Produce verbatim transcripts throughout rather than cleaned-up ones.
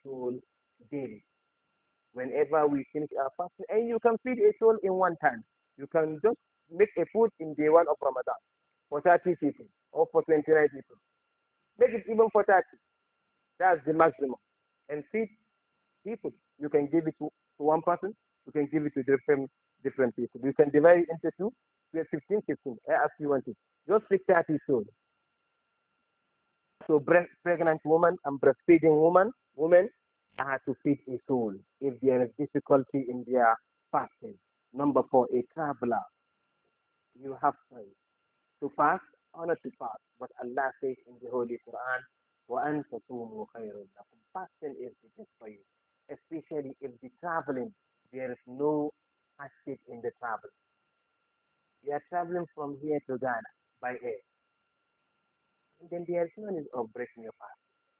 soul daily. Whenever we finish our fasting, and you can feed a soul in one time. You can just make a food in day one of Ramadan for thirty people or for twenty-nine people. Make it even for thirty. That's the maximum. And feed people. You can give it to, to one person. You can give it to different different people. You can divide it into two. We have fifteen, fifteen, as you want it. Just feed thirty souls. So breast, pregnant woman and breastfeeding woman, women are to feed a soul if there is difficulty in their fasting. Number four, a traveler. You have choice to fast or not to fast. But Allah says in the Holy Quran, وَأَن تَصُومُوا خَيْرٌ لَكُمْ. Fasting is the best for you, especially if the traveling, there is no hardship in the travel. You are traveling from here to Ghana by air. And then there is no need of breaking your fast.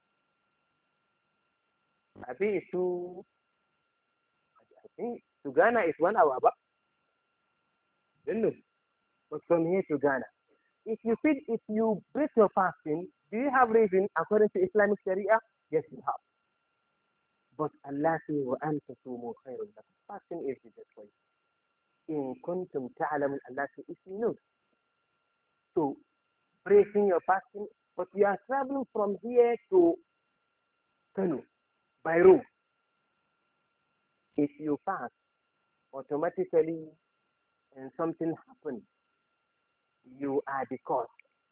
I think it's to, I think to Ghana is one hour, but don't know. But from here to Ghana, if you feel if you break your fasting, do you have reason according to Islamic Sharia? Yes, you have. But Allah says, وَأَن تَصُومُوا خَيْرٌ لَكُمْ. Fasting is the best way. In kuntum ta'lamun, Allah says, if you know. So, breaking your fasting, but you are traveling from here to Kanu by road. If you fast, automatically, and something happens, you are the cause.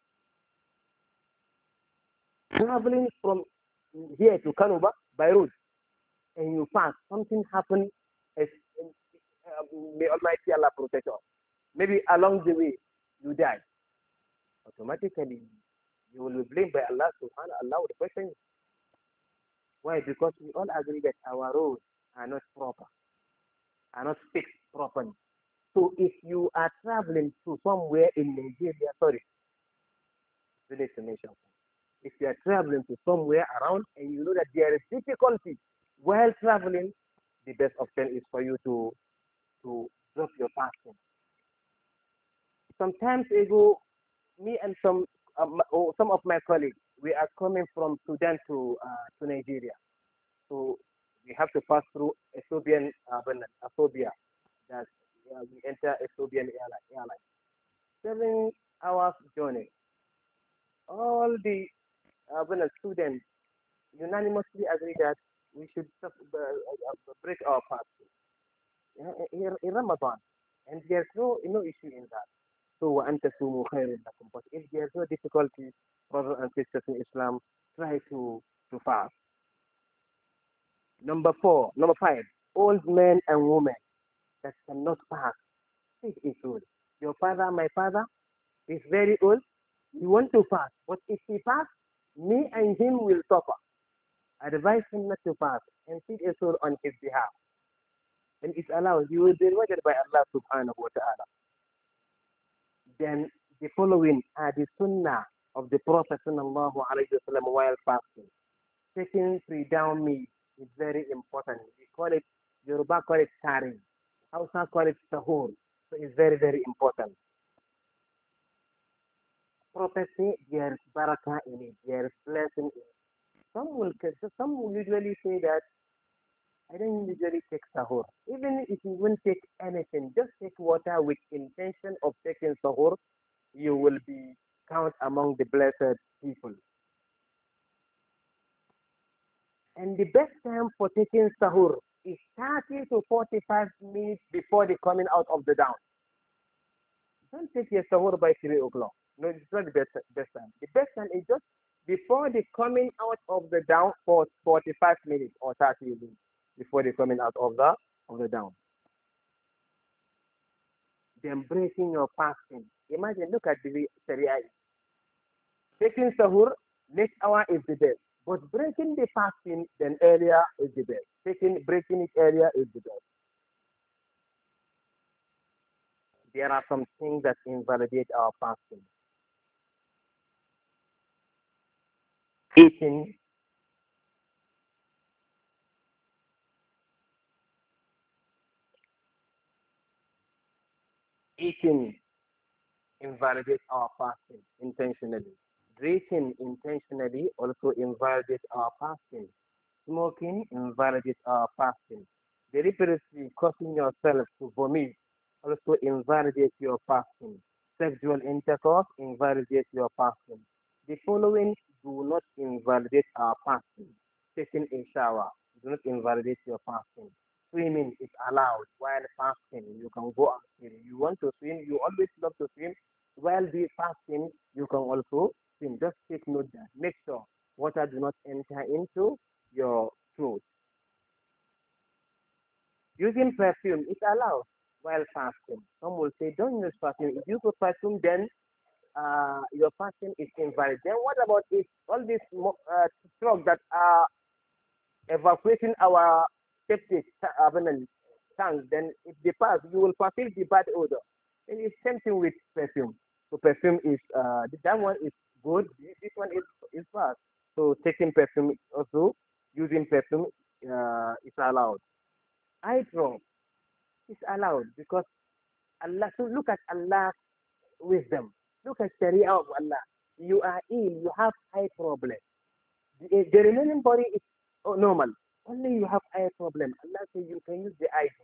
Traveling from here to Kanuba by road, and you fast, something happened, as, uh, may Almighty Allah protect us. Maybe along the way, you die. Automatically, you will be blamed by Allah subhanahu Allah with the question. Why? Because we all agree that our roads are not proper, are not fixed properly. So if you are traveling to somewhere in Nigeria, sorry, the destination. If you are traveling to somewhere around and you know that there is difficulty while traveling, the best option is for you to to drop your fasting. Sometimes ago, me and some um, oh, some of my colleagues, we are coming from Sudan to uh, to Nigeria. So we have to pass through Ethiopian uh, Ethiopia. That uh, we enter Ethiopian airline. airline. Seven hours journey. All the uh, students unanimously agree that we should uh, uh, break our fast in, in Ramadan, and there's no no issue in that. So وَأَن تَصُومُوا خَيْرٌ لَكُمْ. But if there's no difficulty, brothers and sisters in Islam, try to to fast. Number four, number five, old men and women that cannot fast. This is old. Your father, my father, is very old. He want to fast, but if he fast, me and him will suffer. Advise him not to fast and feed a soul on his behalf. And it's allowed. You will be rewarded by Allah subhanahu wa ta'ala. Then the following are the sunnah of the Prophet sallallahu alayhi wa sallam while fasting. Taking three down meat is very important. We call it, Yoruba call it tari. Hausa call it sahur. So it's very, very important. Prophet say there is barakah in it, there is blessing in it. Some will, some will usually say that I don't usually take sahur. Even if you won't take anything, just take water with intention of taking sahur, you will be count among the blessed people. And the best time for taking sahur is thirty to forty-five minutes before the coming out of the dawn. Don't take your sahur by three o'clock. No, it's not the best, best time. The best time is just before the coming out of the down for forty-five minutes or thirty minutes before the coming out of the of the down. Then breaking your fasting. Imagine, look at the Sharia. Taking sahur, next hour is the best. But breaking the fasting, then earlier is the best. Taking breaking it earlier is the best. There are some things that invalidate our fasting. Eating, eating invalidates our fasting intentionally. Drinking intentionally also invalidates our fasting. Smoking invalidates our fasting. Deliberately causing yourself to vomit also invalidates your fasting. Sexual intercourse invalidates your fasting. The following do not invalidate our fasting. Taking a shower do not invalidate your fasting. Swimming is allowed while fasting. You can go and swim. You want to swim, you always love to swim. While the fasting, you can also swim. Just take note that. Make sure water do not enter into your throat. Using perfume is allowed while fasting. Some will say, don't use perfume. If you put perfume, then uh, your fasting is invalid. Then what about if all these mo- uh, drugs that are evacuating our septic ta- uh, I mean, tanks, then if they pass, you will perceive the bad odor. And it's same thing with perfume. So perfume is, uh, that one is good. This one is, is bad. So taking perfume also, using perfume uh, is allowed. Eye drop is allowed because Allah, so look at Allah's wisdom. Look at Sharia of Allah. You are ill, you have eye problem. The, the remaining body is oh, normal. Only you have eye problem. Allah says you can use the eye drop.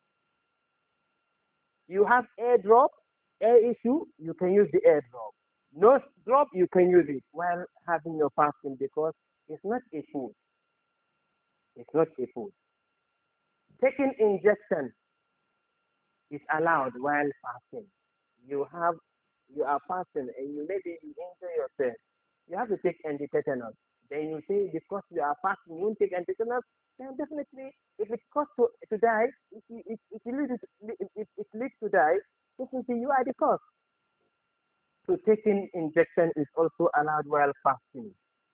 You have air drop, air issue, you can use the air drop. Nose drop, you can use it while having your fasting because it's not a food. It's not a food. Taking injection is allowed while fasting. You have you are fasting and you maybe you injure yourself. You have to take anti-tetanus. Then you say because you are fasting, you won't take anti-tetanus. Then definitely, if it costs to, to die, if it, it, it, leads to, if it, it leads to die, definitely you are the cause. So taking injection is also allowed while fasting.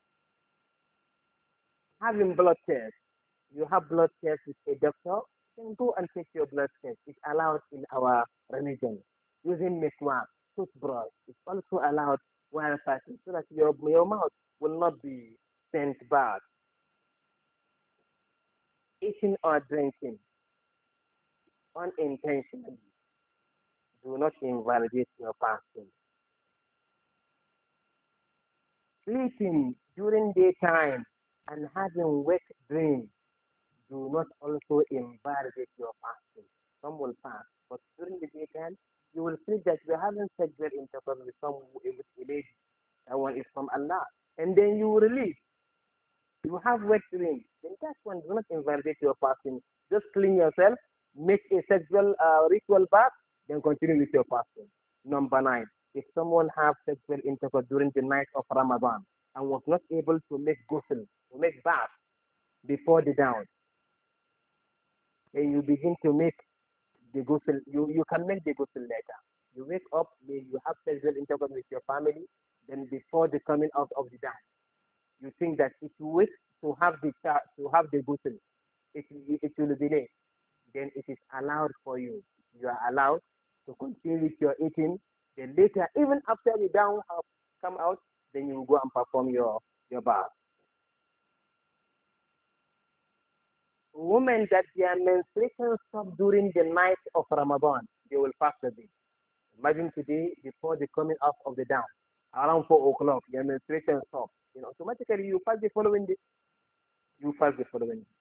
Having blood test, you have blood test with a doctor, then go and take your blood test. It's allowed in our religion. Using miswak, toothbrush, it's also allowed while fasting so that your, your mouth will not be sent bad. Eating or drinking unintentionally do not invalidate your fasting. Sleeping during daytime and having wet dreams do not also invalidate your fasting. Some will fast, but during the daytime, you will feel that you haven't sexual intercourse with some with a lady. That one is from Allah. And then you will release. You have wet dreams. Then that one do not invalidate your fasting. Just clean yourself, make a sexual uh, ritual bath, then continue with your fasting. Number nine, if someone have sexual intercourse during the night of Ramadan and was not able to make ghusl, to make bath before the dawn, and you begin to make the ghusl, you, you can make the ghusl later. You wake up, you have sexual intercourse with your family, then before the coming out of the dawn, you think that if you wait to have the to have the ghusl, it, it will be late. Then it is allowed for you. You are allowed to continue with your eating. Then later, even after the down have come out, then you go and perform your your bath. Women that their menstruation stop during the night of Ramadan, they will fast a day. Imagine today, before the coming up of the dawn, around four o'clock, your menstruation stops. You know, automatically you fast the following day. You fast the following day.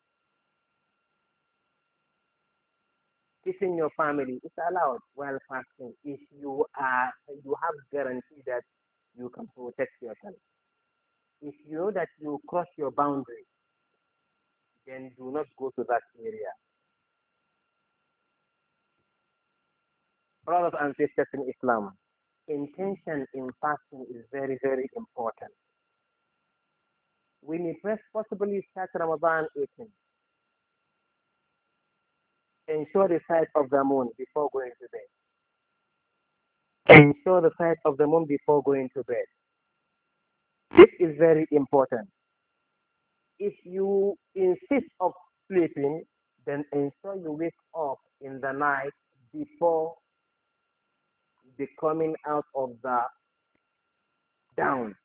Kissing your family is allowed while fasting if you are you have guarantee that you can protect yourself. If you know that you cross your boundary, then do not go to that area. Brothers and sisters in Islam, intention in fasting is very, very important. We may first possibly start Ramadan eating. Ensure the sight of the moon before going to bed. Ensure the sight of the moon before going to bed. This is very important. If you insist of sleeping, then ensure you wake up in the night before the coming out of the down.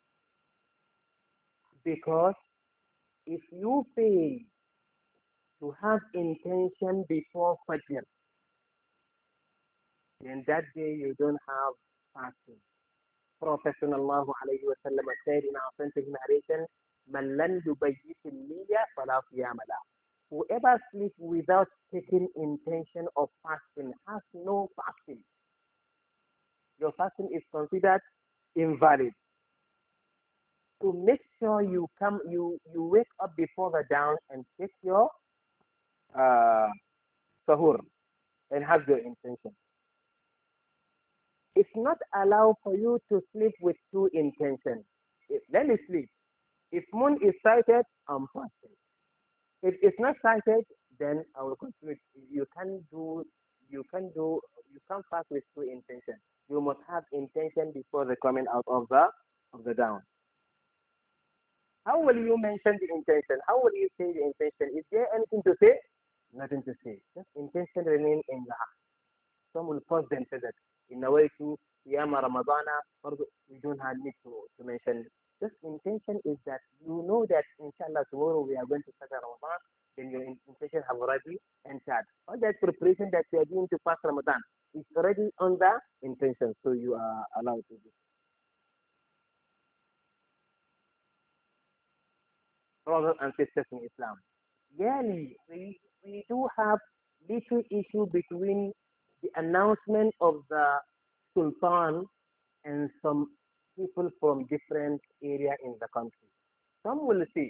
Because if you fail to have intention before Fajr, then that day you don't have fasting. Prophet sallallahu alayhi wa sallam said in authentic narration, من لم يبيت النية فلا صيام له. Whoever sleeps without taking intention of fasting has no fasting. Your fasting is considered invalid. So make sure you come, you you wake up before the dawn and take your uh, sahur and have your intention. It's not allowed for you to sleep with two intentions. If, let me sleep. If moon is sighted, I'm fasting. If it's not sighted, then I will continue. You can do, you can do, you can fast with two intentions. You must have intention before the coming out of the of the dawn. How will you mention the intention? How will you say the intention? Is there anything to say? Nothing to say. Just intention remain in the heart. Some will force themselves that in a way to Yama Ramadana, or we don't have need to, to mention. Just intention is that you know that inshallah tomorrow we are going to start Ramadan, then your intention have already entered. All that preparation that you are doing to pass Ramadan is already on the intention, so you are allowed to do. Brothers and sisters in Islam. Yearly, we, we do have little issue between the announcement of the Sultan and some people from different area in the country. Some will say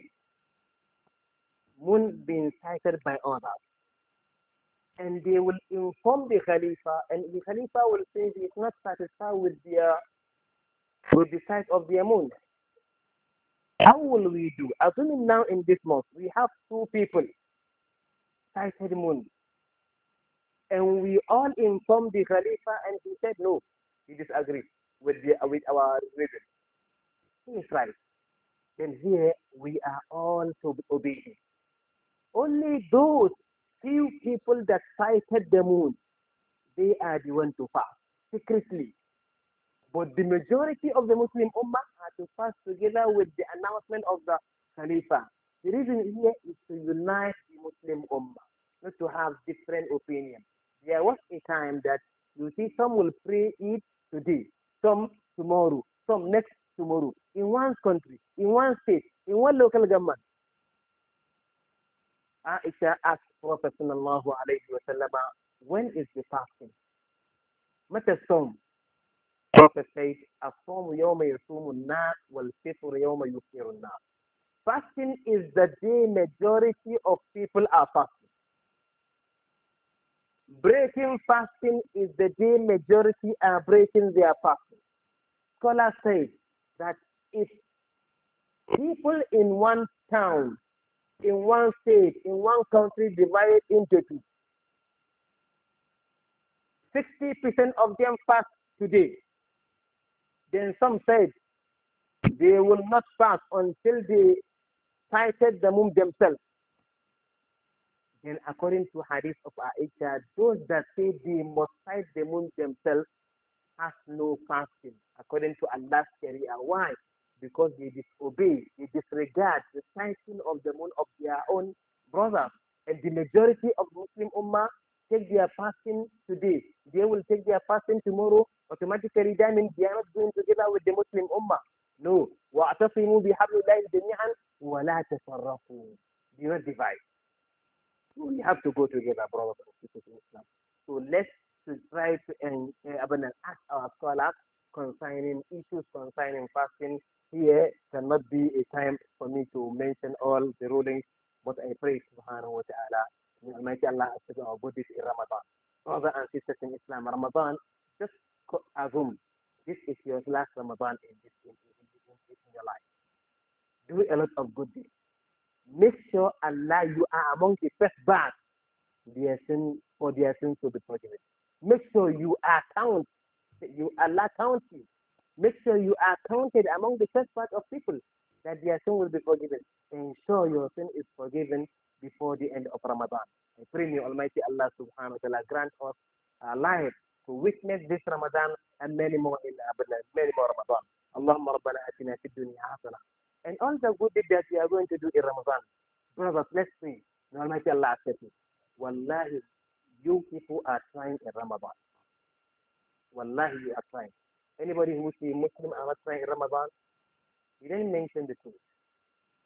moon being sighted by others, and they will inform the Khalifa, and the Khalifa will say he is not satisfied with their with the sight of their moon. How will we do? Assuming now in this month we have two people sighted moon, and we all informed the Khalifa, and he said no, he disagreed with the with our religion. He is right. Then here we are all to obey him. Only those few people that sighted the moon, they are the one to fast secretly. But the majority of the Muslim Ummah are to fast together with the announcement of the Khalifa. The reason here is to unite the Muslim Ummah, not to have different opinions. There was a time that you see some will pray Eid today, some tomorrow, some next tomorrow, in one country, in one state, in one local government. Aisha asked Prophet sallallahu alayhi wa sallam, when is the fasting? متى الصوم? Prophet said, الصوم يوم يصوم الناس والفطر يوم يفطر الناس. Fasting is the day majority of people are fasting. Breaking fasting is the day majority are breaking their fasting. Scholars say that if people in one town, in one state, in one country divided into two, sixty percent of them fast today. Then some said they will not fast until they sighted the moon themselves. Then according to hadith of Aisha, those that say they must sight the moon themselves has no fasting according to Allah's Sharia. Why? Because they disobey, they disregard the sighting of the moon of their own brothers. And the majority of Muslim Ummah take their fasting today. They will take their fasting tomorrow. Automatically, that means they are not going together with the Muslim Ummah. No. وَاعْتَصِمُوا بِحَبْلِ اللَّهِ جَمِيعًا وَلَا تَفَرَّقُوا. Do not divide. So we have to go together, brothers and sisters in Islam. So let's to try to uh, ask our scholars concerning issues concerning fasting. Here cannot be a time for me to mention all the rulings, but I pray subhanahu wa ta'ala, may Almighty Allah accept our bodies in Ramadan. Brothers and sisters in Islam, Ramadan, just assume this is your last Ramadan in this in, in, in, in your life. Do a lot of good deeds. Make sure Allah you are among the first batch their sin for their sins to be forgiven. Make sure you are counted. You Allah counts you. Make sure you are counted among the first part of people that their sin will be forgiven. Ensure your sin is forgiven before the end of Ramadan. I pray may Almighty Allah subhanahu wa ta'ala grant us a life to witness this Ramadan and many more in many more Ramadan. Allahumma rabbana atina fid dunya hasana. And all the good deeds that we are going to do in Ramadan. Brothers, let's pray. May Almighty Allah accept it. Wallahi, you people are trying in Ramadan. Wallahi, you are trying. Anybody who say Muslim are not trying in Ramadan, he didn't mention the truth.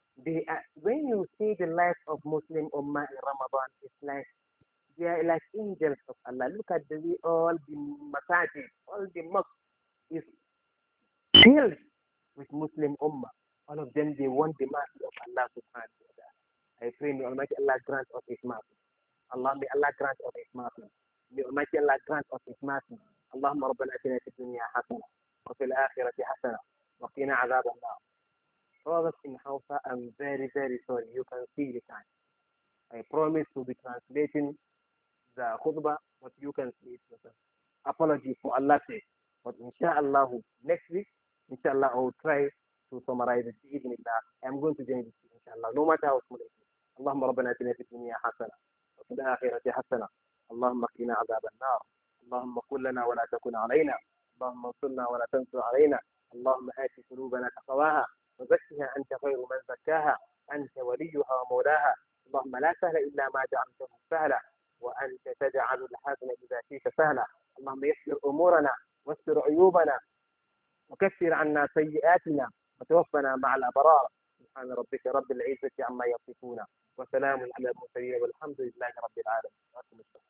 They are, when you see the life of Muslim Ummah in Ramadan, it's like they are like angels of Allah. Look at the way all the masajid, all the mosques is filled with Muslim Ummah. All of them, they want the mercy of Allah subhanahu wa ta'ala. I pray may Almighty Allah grant us His mercy. Allah may Allah grant us His mercy. May Almighty Allah grant us His mercy. اللهم ربنا اتنا في الدنيا حسنه وفي الاخره حسنه وقنا عذاب النار. Brothers in Hausa, I'm very, very sorry. You can see the time. I promise to be translating the khutbah, but you can see it yourself. Apology for Allah's sake. But inshallah, next week, inshallah, I will try to summarize it. I'm going to join this, inshallah, no matter how small it is. اللهم ربنا اتنا في الدنيا حسنه وفي الاخره حسنه اللهم قنا عذاب النار اللهم كن لنا ولا تكن علينا اللهم انصرنا ولا تنصر علينا اللهم آت قلوبنا تقواها وزكها أنت خير من زكاها أنت وليها ومولاها اللهم لا سهل إلا ما جعلته سهلا وأنت تجعل الحزن إذا شئت سهلا اللهم يسر أمورنا واستر عيوبنا وكفر عنا سيئاتنا وتوفنا مع الأبرار سبحان ربك رب العزة عما يصفون وسلام على المرسلين والحمد لله رب العالمين.